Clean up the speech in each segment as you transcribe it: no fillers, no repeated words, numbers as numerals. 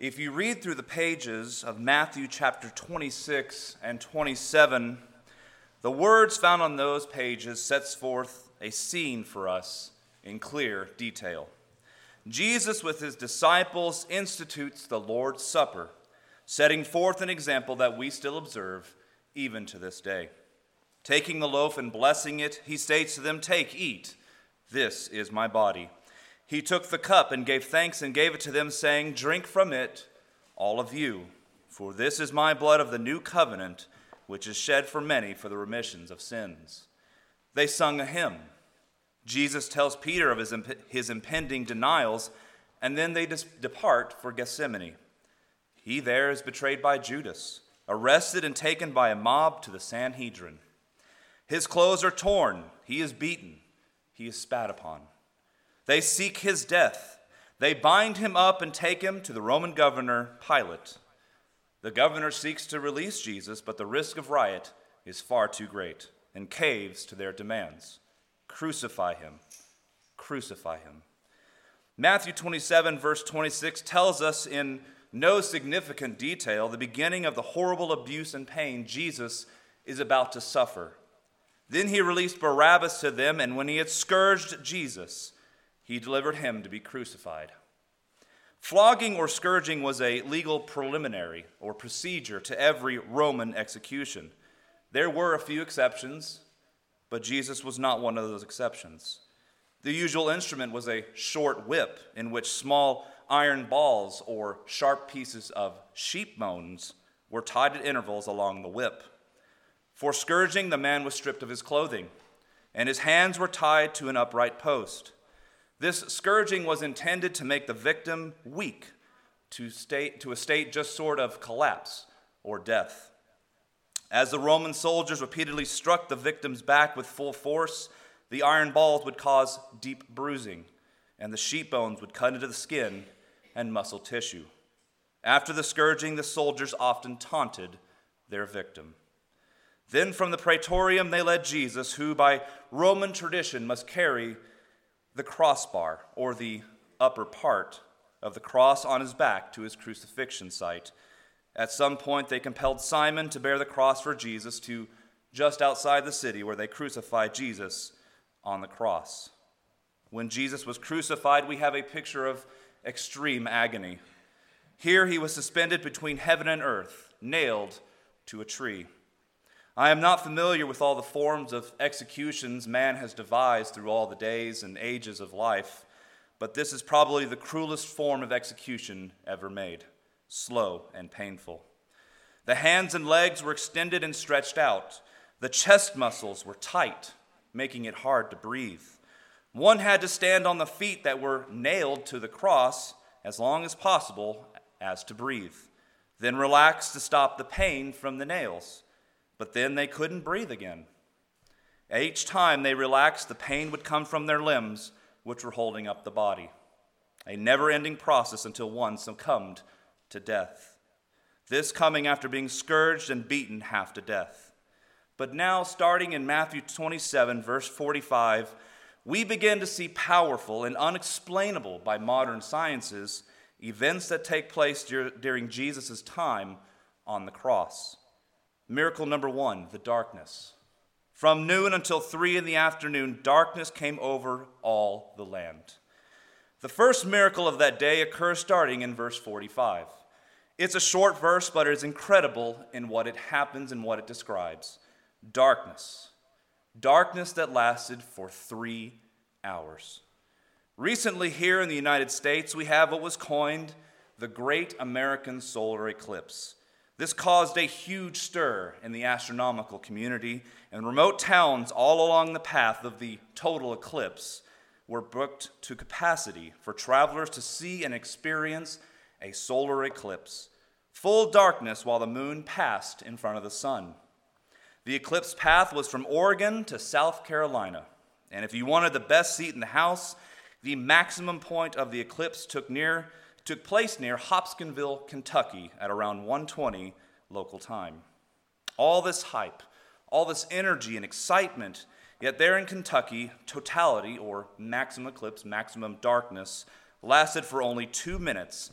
If you read through the pages of Matthew chapter 26 and 27, the words found on those pages sets forth a scene for us in clear detail. Jesus with his disciples institutes the Lord's Supper, setting forth an example that we still observe even to this day. Taking the loaf and blessing it, he states to them, "Take, eat, this is my body." He took the cup and gave thanks and gave it to them, saying, "Drink from it, all of you, for this is my blood of the new covenant, which is shed for many for the remissions of sins." They sung a hymn. Jesus tells Peter of his impending denials, and then they depart for Gethsemane. He there is betrayed by Judas, arrested and taken by a mob to the Sanhedrin. His clothes are torn, he is beaten, he is spat upon. They seek his death. They bind him up and take him to the Roman governor, Pilate. The governor seeks to release Jesus, but the risk of riot is far too great and caves to their demands. Crucify him. Crucify him. Matthew 27, verse 26 tells us in no significant detail the beginning of the horrible abuse and pain Jesus is about to suffer. Then he released Barabbas to them, and when he had scourged Jesus, he delivered him to be crucified. Flogging or scourging was a legal preliminary or procedure to every Roman execution. There were a few exceptions, but Jesus was not one of those exceptions. The usual instrument was a short whip in which small iron balls or sharp pieces of sheep bones were tied at intervals along the whip. For scourging, the man was stripped of his clothing, and his hands were tied to an upright post. This scourging was intended to make the victim weak, to a state just sort of collapse or death. As the Roman soldiers repeatedly struck the victim's back with full force, the iron balls would cause deep bruising, and the sheep bones would cut into the skin and muscle tissue. After the scourging, the soldiers often taunted their victim. Then from the praetorium they led Jesus, who by Roman tradition must carry the crossbar, or the upper part of the cross, on his back to his crucifixion site. At some point, they compelled Simon to bear the cross for Jesus to just outside the city, where they crucified Jesus on the cross. When Jesus was crucified, we have a picture of extreme agony. Here he was suspended between heaven and earth, nailed to a tree. I am not familiar with all the forms of executions man has devised through all the days and ages of life, but this is probably the cruelest form of execution ever made, slow and painful. The hands and legs were extended and stretched out. The chest muscles were tight, making it hard to breathe. One had to stand on the feet that were nailed to the cross as long as possible as to breathe, then relax to stop the pain from the nails. But then they couldn't breathe again. Each time they relaxed, the pain would come from their limbs, which were holding up the body. A never-ending process until one succumbed to death. This coming after being scourged and beaten half to death. But now, starting in Matthew 27, verse 45, we begin to see powerful and unexplainable by modern sciences events that take place during Jesus' time on the cross. Miracle number 1, the darkness. From noon until 3 in the afternoon, darkness came over all the land. The first miracle of that day occurs starting in verse 45. It's a short verse, but it is incredible in what it happens and what it describes. Darkness. Darkness that lasted for 3 hours. Recently here in the United States, we have what was coined the Great American Solar Eclipse. This caused a huge stir in the astronomical community, and remote towns all along the path of the total eclipse were booked to capacity for travelers to see and experience a solar eclipse. Full darkness while the moon passed in front of the sun. The eclipse path was from Oregon to South Carolina, and if you wanted the best seat in the house, the maximum point of the eclipse took place near Hopkinsville, Kentucky at around 1:20 local time. All this hype, all this energy and excitement, yet there in Kentucky, totality or maximum eclipse, maximum darkness, lasted for only 2 minutes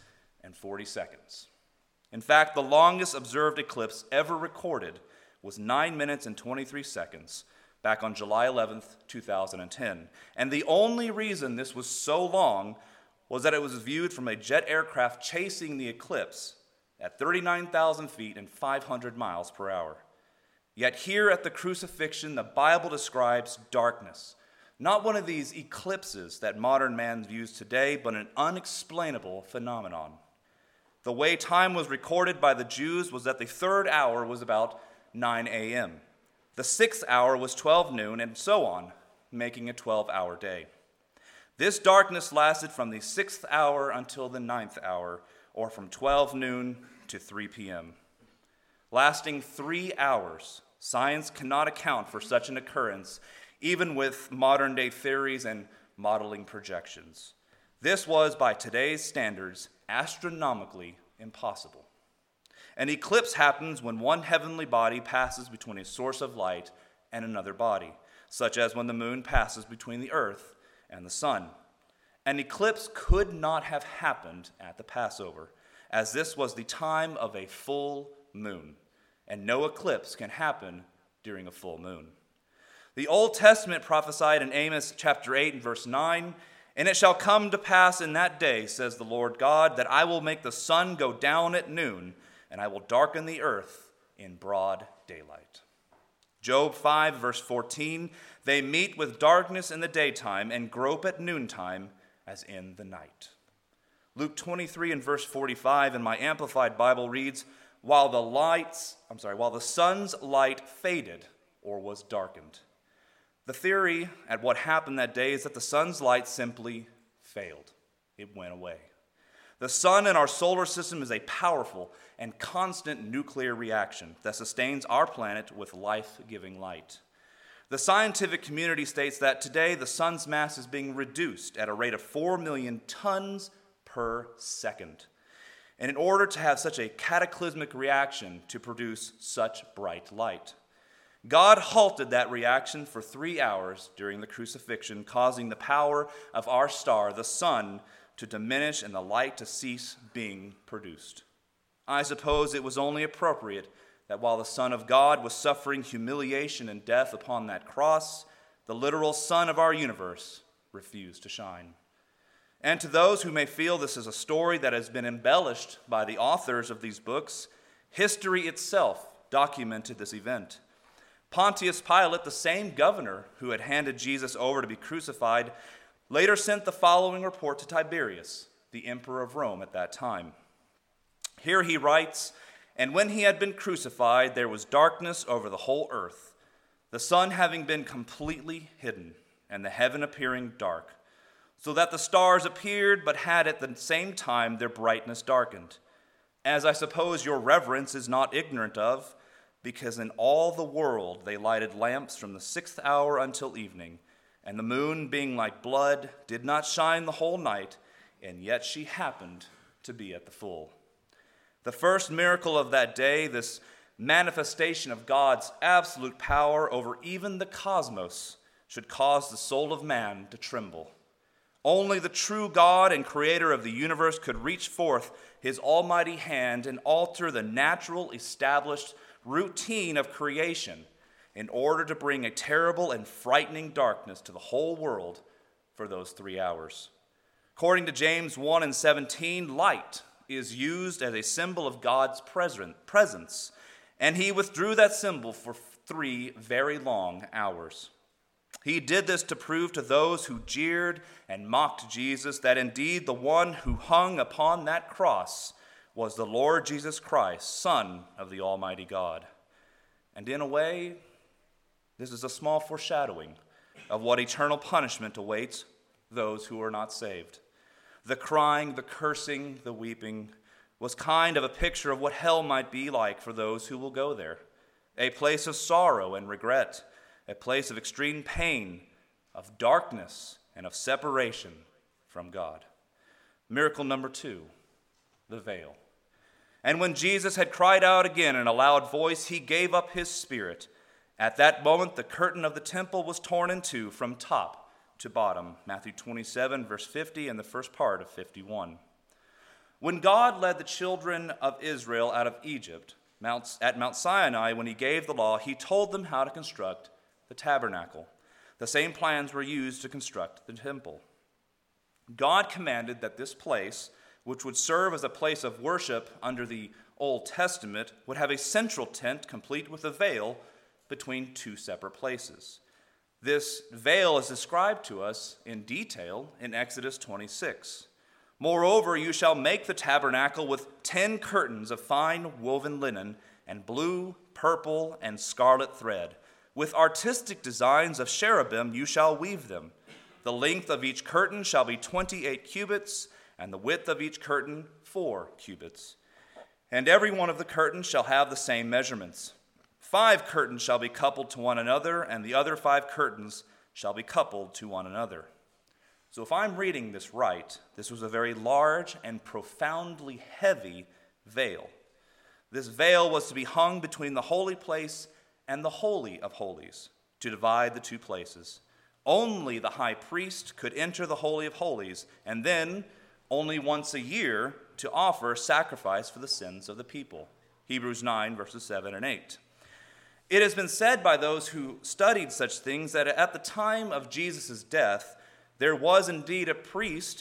and 40 seconds. In fact, the longest observed eclipse ever recorded was 9 minutes and 23 seconds back on July 11th, 2010. And the only reason this was so long was that it was viewed from a jet aircraft chasing the eclipse at 39,000 feet and 500 miles per hour. Yet here at the crucifixion, the Bible describes darkness, not one of these eclipses that modern man views today, but an unexplainable phenomenon. The way time was recorded by the Jews was that the third hour was about 9 a.m. The sixth hour was 12 noon, and so on, making a 12-hour day. This darkness lasted from the 6th hour until the 9th hour, or from 12 noon to 3 p.m. Lasting 3 hours, science cannot account for such an occurrence, even with modern-day theories and modeling projections. This was, by today's standards, astronomically impossible. An eclipse happens when one heavenly body passes between a source of light and another body, such as when the moon passes between the earth and the sun. An eclipse could not have happened at the Passover, as this was the time of a full moon, and no eclipse can happen during a full moon. The Old Testament prophesied in Amos chapter 8 and verse 9, "And it shall come to pass in that day, says the Lord God, that I will make the sun go down at noon, and I will darken the earth in broad daylight." Job 5 verse 14, "They meet with darkness in the daytime and grope at noontime as in the night." Luke 23 and verse 45 in my Amplified Bible reads, while the sun's light faded or was darkened. The theory at what happened that day is that the sun's light simply failed. It went away. The sun in our solar system is a powerful and constant nuclear reaction that sustains our planet with life-giving light. The scientific community states that today the sun's mass is being reduced at a rate of 4 million tons per second. And in order to have such a cataclysmic reaction to produce such bright light, God halted that reaction for 3 hours during the crucifixion, causing the power of our star, the sun, to diminish and the light to cease being produced. I suppose it was only appropriate that while the Son of God was suffering humiliation and death upon that cross, the literal sun of our universe refused to shine. And to those who may feel this is a story that has been embellished by the authors of these books, history itself documented this event. Pontius Pilate, the same governor who had handed Jesus over to be crucified, later sent the following report to Tiberius, the emperor of Rome at that time. Here he writes, "And when he had been crucified, there was darkness over the whole earth, the sun having been completely hidden, and the heaven appearing dark, so that the stars appeared, but had at the same time their brightness darkened, as I suppose your reverence is not ignorant of, because in all the world they lighted lamps from the 6th hour until evening, and the moon, being like blood, did not shine the whole night, and yet she happened to be at the full." The first miracle of that day, this manifestation of God's absolute power over even the cosmos, should cause the soul of man to tremble. Only the true God and creator of the universe could reach forth his almighty hand and alter the natural, established routine of creation in order to bring a terrible and frightening darkness to the whole world for those 3 hours. According to James 1 and 17, light is used as a symbol of God's presence, and he withdrew that symbol for 3 very long hours. He did this to prove to those who jeered and mocked Jesus that indeed the one who hung upon that cross was the Lord Jesus Christ, Son of the Almighty God. And in a way, this is a small foreshadowing of what eternal punishment awaits those who are not saved. The crying, the cursing, the weeping was kind of a picture of what hell might be like for those who will go there. A place of sorrow and regret, a place of extreme pain, of darkness, and of separation from God. Miracle number 2, the veil. And when Jesus had cried out again in a loud voice, he gave up his spirit. At that moment, the curtain of the temple was torn in two from top to bottom. Matthew 27, verse 50, and the first part of 51. When God led the children of Israel out of Egypt, at Mount Sinai, when he gave the law, he told them how to construct the tabernacle. The same plans were used to construct the temple. God commanded that this place, which would serve as a place of worship under the Old Testament, would have a central tent complete with a veil between two separate places. This veil is described to us in detail in Exodus 26. Moreover, you shall make the tabernacle with 10 curtains of fine woven linen and blue, purple, and scarlet thread. With artistic designs of cherubim you shall weave them. The length of each curtain shall be 28 cubits, and the width of each curtain 4 cubits. And every one of the curtains shall have the same measurements. 5 curtains shall be coupled to one another, and the other 5 curtains shall be coupled to one another. So if I'm reading this right, this was a very large and profoundly heavy veil. This veil was to be hung between the holy place and the Holy of Holies, to divide the two places. Only the high priest could enter the Holy of Holies, and then only once a year to offer sacrifice for the sins of the people. Hebrews 9, verses 7 and 8. It has been said by those who studied such things that at the time of Jesus' death, there was indeed a priest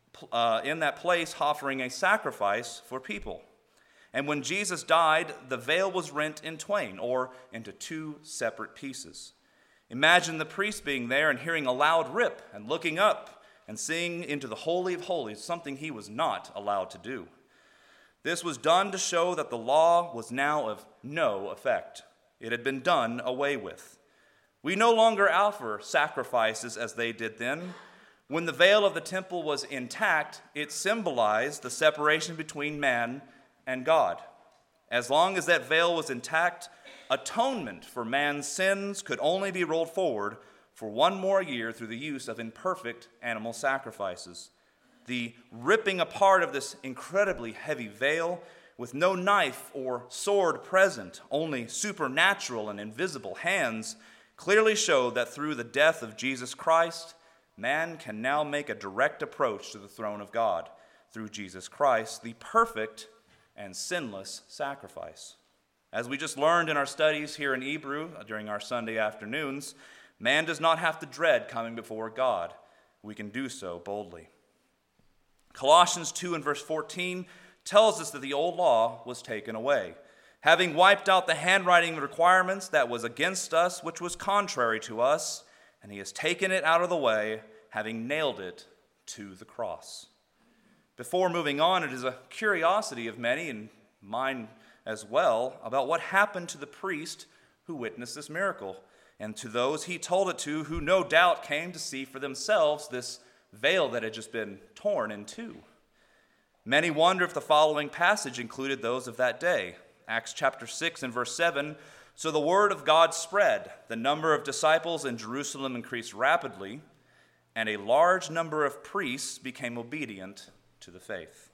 in that place offering a sacrifice for people. And when Jesus died, the veil was rent in twain, or into 2 separate pieces. Imagine the priest being there and hearing a loud rip and looking up and seeing into the Holy of Holies, something he was not allowed to do. This was done to show that the law was now of no effect. It had been done away with. We no longer offer sacrifices as they did then. When the veil of the temple was intact, it symbolized the separation between man and God. As long as that veil was intact, atonement for man's sins could only be rolled forward for one more year through the use of imperfect animal sacrifices. The ripping apart of this incredibly heavy veil, with no knife or sword present, only supernatural and invisible hands, clearly showed that through the death of Jesus Christ, man can now make a direct approach to the throne of God through Jesus Christ, the perfect and sinless sacrifice. As we just learned in our studies here in Hebrew during our Sunday afternoons, man does not have to dread coming before God. We can do so boldly. Colossians 2 and verse 14 tells us that the old law was taken away, having wiped out the handwriting requirements that was against us, which was contrary to us, and he has taken it out of the way, having nailed it to the cross. Before moving on, it is a curiosity of many, and mine as well, about what happened to the priest who witnessed this miracle, and to those he told it to, who no doubt came to see for themselves this veil that had just been torn in two. Many wonder if the following passage included those of that day. Acts chapter 6 and verse 7, "So the word of God spread, the number of disciples in Jerusalem increased rapidly, and a large number of priests became obedient to the faith."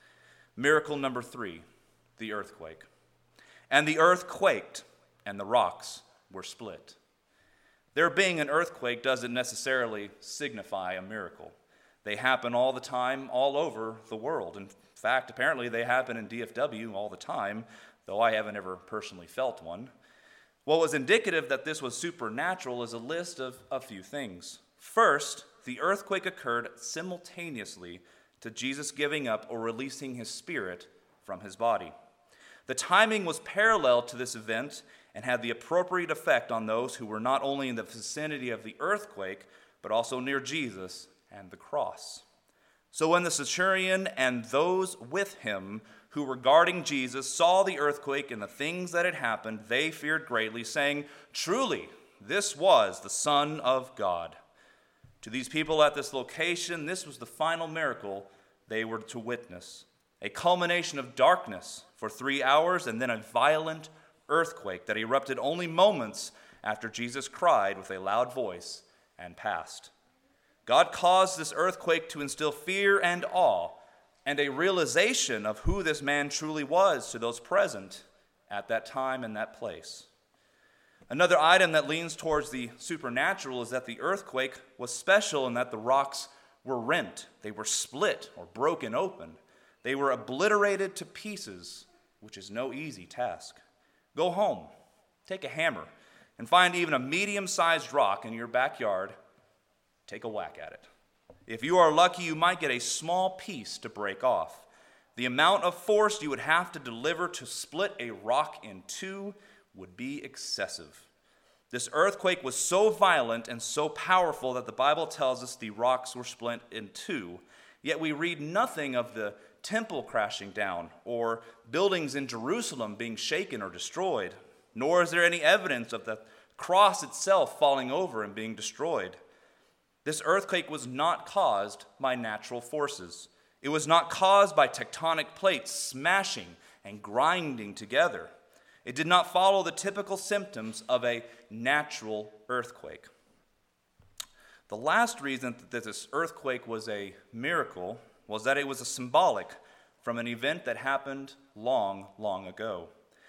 Miracle number 3, the earthquake. "And the earth quaked, and the rocks were split." There being an earthquake doesn't necessarily signify a miracle. They happen all the time, all over the world. In fact, apparently they happen in DFW all the time, though I haven't ever personally felt one. What was indicative that this was supernatural is a list of a few things. First, the earthquake occurred simultaneously to Jesus giving up or releasing his spirit from his body. The timing was parallel to this event and had the appropriate effect on those who were not only in the vicinity of the earthquake, but also near Jesus and the cross. So when the centurion and those with him who were guarding Jesus saw the earthquake and the things that had happened, they feared greatly, saying, "Truly, this was the Son of God." To these people at this location, this was the final miracle they were to witness. A culmination of darkness for 3 hours and then a violent earthquake that erupted only moments after Jesus cried with a loud voice and passed. God caused this earthquake to instill fear and awe and a realization of who this man truly was to those present at that time and that place. Another item that leans towards the supernatural is that the earthquake was special in that the rocks were rent. They were split or broken open. They were obliterated to pieces, which is no easy task. Go home, take a hammer, and find even a medium-sized rock in your backyard. Take a whack at it. If you are lucky, you might get a small piece to break off. The amount of force you would have to deliver to split a rock in two would be excessive. This earthquake was so violent and so powerful that the Bible tells us the rocks were split in two, yet we read nothing of the temple crashing down or buildings in Jerusalem being shaken or destroyed, nor is there any evidence of the cross itself falling over and being destroyed. This earthquake was not caused by natural forces. It was not caused by tectonic plates smashing and grinding together. It did not follow the typical symptoms of a natural earthquake. The last reason that this earthquake was a miracle was that it was a symbolic from an event that happened long, long ago.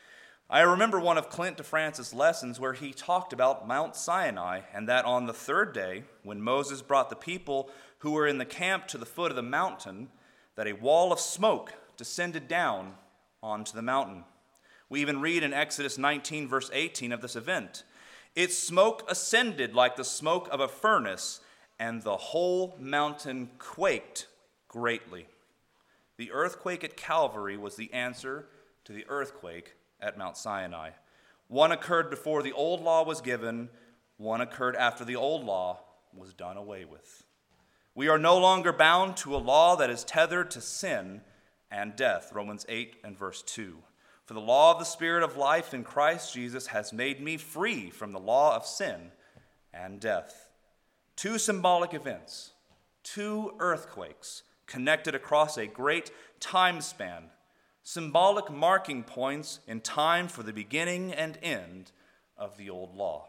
I remember one of Clint DeFrance's lessons where he talked about Mount Sinai, and that on the third day, when Moses brought the people who were in the camp to the foot of the mountain, that a wall of smoke descended down onto the mountain. We even read in Exodus 19, verse 18 of this event. Its smoke ascended like the smoke of a furnace, and the whole mountain quaked greatly. The earthquake at Calvary was the answer to the earthquake at Mount Sinai. One occurred before the old law was given, one occurred after the old law was done away with. We are no longer bound to a law that is tethered to sin and death, Romans 8 and verse 2. For the law of the Spirit of life in Christ Jesus has made me free from the law of sin and death. Two symbolic events, two earthquakes connected across a great time span, symbolic marking points in time for the beginning and end of the old law.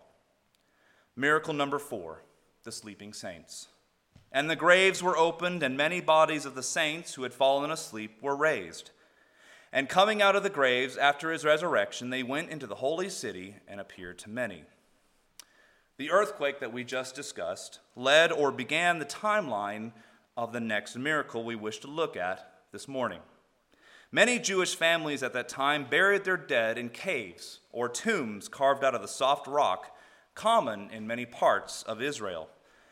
Miracle number 4, the sleeping saints. And the graves were opened, and many bodies of the saints who had fallen asleep were raised. And coming out of the graves after his resurrection, they went into the holy city and appeared to many. The earthquake that we just discussed led or began the timeline of the next miracle we wish to look at this morning. Many Jewish families at that time buried their dead in caves or tombs carved out of the soft rock, common in many parts of Israel.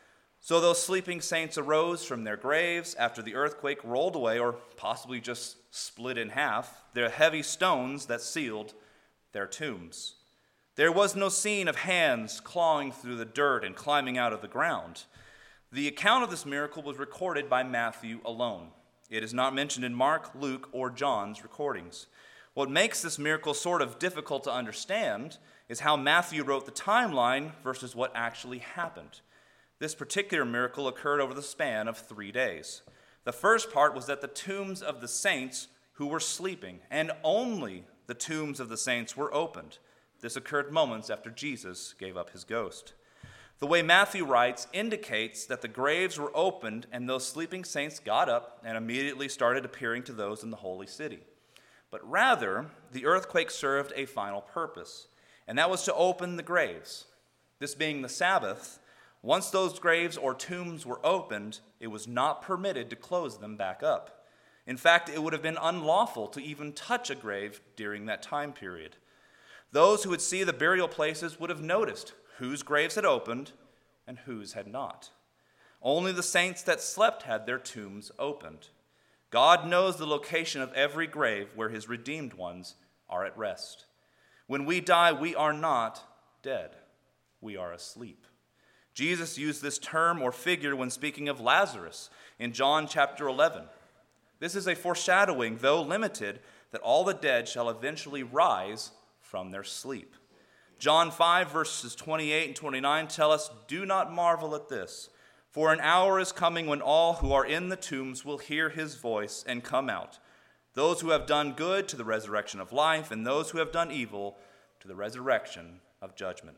So those sleeping saints arose from their graves after the earthquake rolled away, or possibly just split in half, their heavy stones that sealed their tombs. There was no scene of hands clawing through the dirt and climbing out of the ground. The account of this miracle was recorded by Matthew alone. It is not mentioned in Mark, Luke, or John's recordings. What makes this miracle sort of difficult to understand is how Matthew wrote the timeline versus what actually happened. This particular miracle occurred over the span of 3 days. The first part was that the tombs of the saints who were sleeping, and only the tombs of the saints, were opened. This occurred moments after Jesus gave up his ghost. The way Matthew writes indicates that the graves were opened and those sleeping saints got up and immediately started appearing to those in the holy city. But rather, the earthquake served a final purpose, and that was to open the graves. This being the Sabbath, once those graves or tombs were opened, it was not permitted to close them back up. In fact, it would have been unlawful to even touch a grave during that time period. Those who would see the burial places would have noticed whose graves had opened and whose had not. Only the saints that slept had their tombs opened. God knows the location of every grave where his redeemed ones are at rest. When we die, we are not dead. We are asleep. Jesus used this term or figure when speaking of Lazarus in John chapter 11. This is a foreshadowing, though limited, that all the dead shall eventually rise from their sleep. John 5, verses 28 and 29 tell us, "Do not marvel at this, for an hour is coming when all who are in the tombs will hear his voice and come out. Those who have done good to the resurrection of life, and those who have done evil to the resurrection of judgment."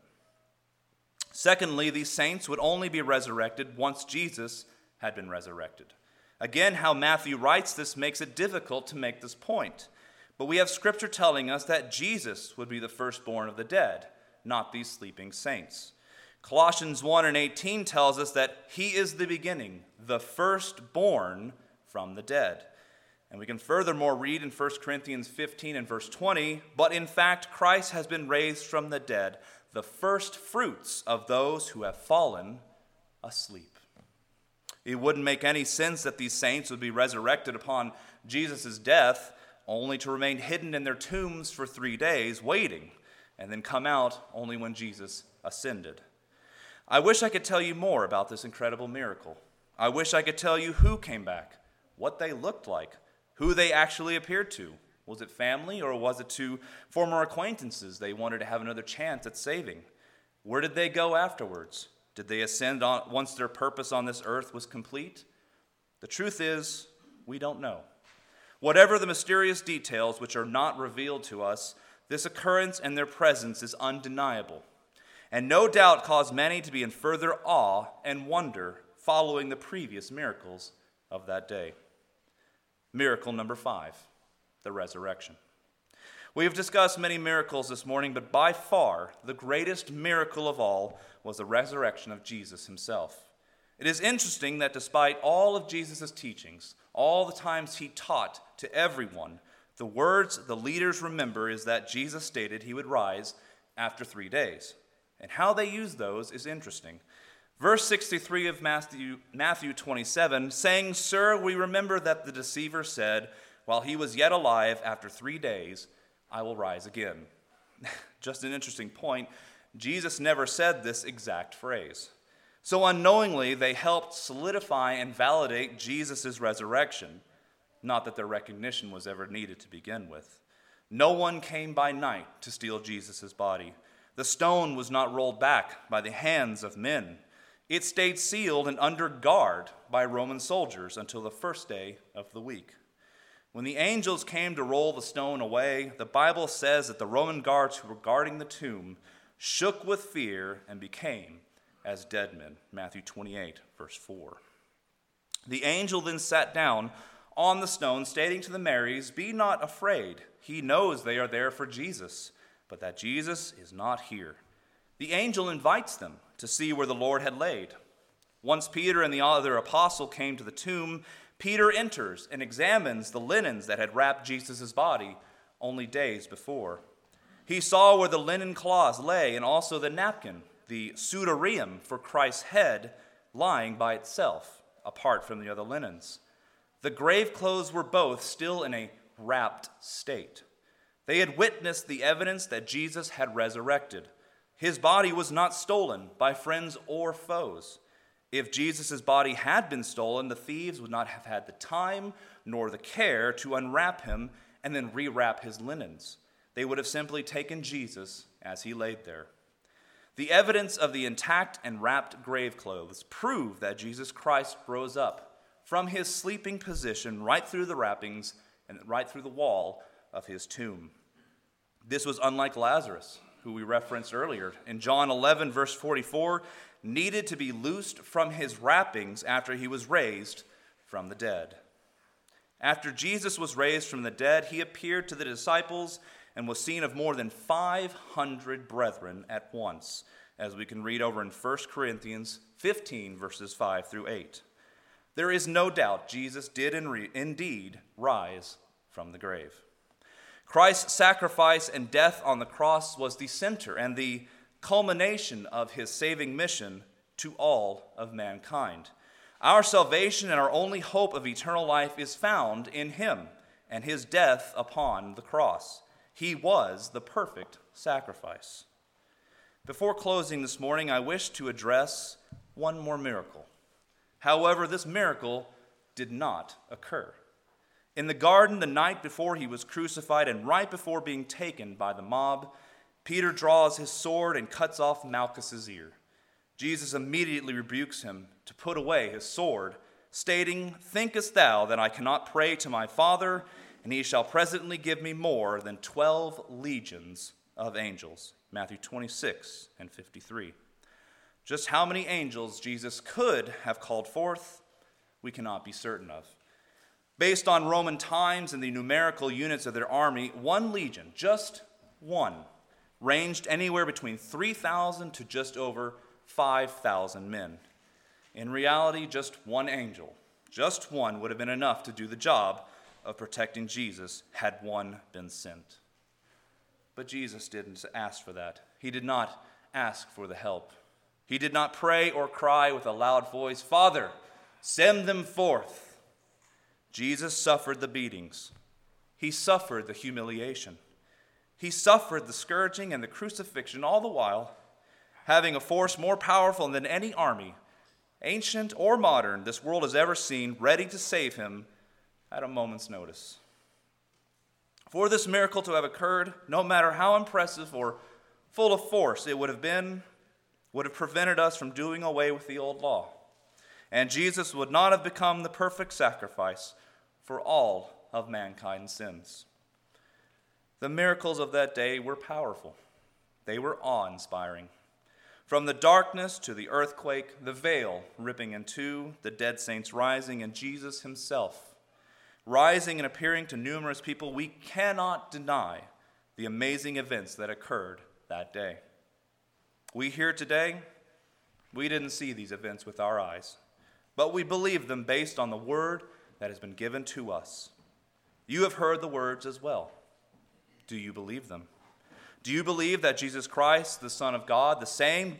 Secondly, these saints would only be resurrected once Jesus had been resurrected. Again, how Matthew writes this makes it difficult to make this point. But we have Scripture telling us that Jesus would be the firstborn of the dead, not these sleeping saints. Colossians 1 and 18 tells us that he is the beginning, the firstborn from the dead. And we can furthermore read in 1 Corinthians 15 and verse 20, "But in fact Christ has been raised from the dead, the first fruits of those who have fallen asleep." It wouldn't make any sense that these saints would be resurrected upon Jesus' death, only to remain hidden in their tombs for 3 days, waiting, and then come out only when Jesus ascended. I wish I could tell you more about this incredible miracle. I wish I could tell you who came back, what they looked like, who they actually appeared to. Was it family, or was it to former acquaintances they wanted to have another chance at saving? Where did they go afterwards? Did they ascend once their purpose on this earth was complete? The truth is, we don't know. Whatever the mysterious details which are not revealed to us, this occurrence and their presence is undeniable, and no doubt caused many to be in further awe and wonder following the previous miracles of that day. Miracle number 5, the resurrection. We have discussed many miracles this morning, but by far the greatest miracle of all was the resurrection of Jesus himself. It is interesting that despite all of Jesus' teachings, all the times he taught to everyone, the words the leaders remember is that Jesus stated he would rise after 3 days. And how they use those is interesting. Verse 63 of Matthew 27, saying, "Sir, we remember that the deceiver said, while he was yet alive, after 3 days, I will rise again." Just an interesting point. Jesus never said this exact phrase. So unknowingly, they helped solidify and validate Jesus' resurrection. Not that their recognition was ever needed to begin with. No one came by night to steal Jesus' body. The stone was not rolled back by the hands of men. It stayed sealed and under guard by Roman soldiers until the first day of the week. When the angels came to roll the stone away, the Bible says that the Roman guards who were guarding the tomb shook with fear and became as dead men. Matthew 28, verse 4. The angel then sat down on the stone, stating to the Marys, "Be not afraid. He knows they are there for Jesus, but that Jesus is not here." The angel invites them to see where the Lord had laid. Once Peter and the other apostle came to the tomb, Peter enters and examines the linens that had wrapped Jesus' body only days before. He saw where the linen cloths lay, and also the napkin, the sudarium for Christ's head, lying by itself, apart from the other linens. The grave clothes were both still in a wrapped state. They had witnessed the evidence that Jesus had resurrected. His body was not stolen by friends or foes. If Jesus' body had been stolen, the thieves would not have had the time nor the care to unwrap him and then rewrap his linens. They would have simply taken Jesus as he laid there. The evidence of the intact and wrapped grave clothes prove that Jesus Christ rose up from his sleeping position right through the wrappings and right through the wall of his tomb. This was unlike Lazarus, who we referenced earlier. In John 11, verse 44, needed to be loosed from his wrappings after he was raised from the dead. After Jesus was raised from the dead, he appeared to the disciples and was seen of more than 500 brethren at once, as we can read over in 1 Corinthians 15, verses 5 through 8. There is no doubt Jesus did indeed rise from the grave. Christ's sacrifice and death on the cross was the center and the culmination of his saving mission to all of mankind. Our salvation and our only hope of eternal life is found in him and his death upon the cross. He was the perfect sacrifice. Before closing this morning, I wish to address one more miracle. However, this miracle did not occur. In the garden the night before he was crucified and right before being taken by the mob, Peter draws his sword and cuts off Malchus's ear. Jesus immediately rebukes him to put away his sword, stating, "Thinkest thou that I cannot pray to my Father, and he shall presently give me more than 12 legions of angels?" Matthew 26 and 53. Just how many angels Jesus could have called forth, we cannot be certain of. Based on Roman times and the numerical units of their army, one legion, just one, ranged anywhere between 3,000 to just over 5,000 men. In reality, just one angel, just one, would have been enough to do the job of protecting Jesus had one been sent. But Jesus didn't ask for that. He did not ask for the help. He did not pray or cry with a loud voice, "Father, send them forth." Jesus suffered the beatings. He suffered the humiliation. He suffered the scourging and the crucifixion, all the while having a force more powerful than any army, ancient or modern, this world has ever seen, ready to save him at a moment's notice. For this miracle to have occurred, no matter how impressive or full of force it would have prevented us from doing away with the old law. And Jesus would not have become the perfect sacrifice for all of mankind's sins. The miracles of that day were powerful. They were awe-inspiring. From the darkness to the earthquake, the veil ripping in two, the dead saints rising, and Jesus himself rising and appearing to numerous people, we cannot deny the amazing events that occurred that day. We here today, we didn't see these events with our eyes, but we believe them based on the word that has been given to us. You have heard the words as well. Do you believe them? Do you believe that Jesus Christ, the Son of God, the same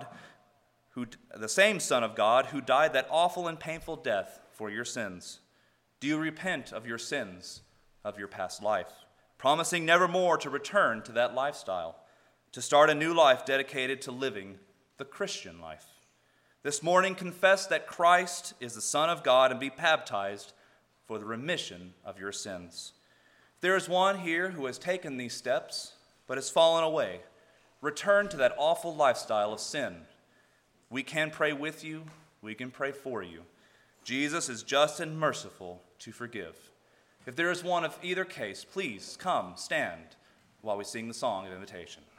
Son of God who died that awful and painful death for your sins? Do you repent of your sins of your past life, promising never more to return to that lifestyle, to start a new life dedicated to living the Christian life? This morning, confess that Christ is the Son of God and be baptized for the remission of your sins. If there is one here who has taken these steps but has fallen away, return to that awful lifestyle of sin. We can pray with you. We can pray for you. Jesus is just and merciful to forgive. If there is one of either case, please come, stand while we sing the song of invitation.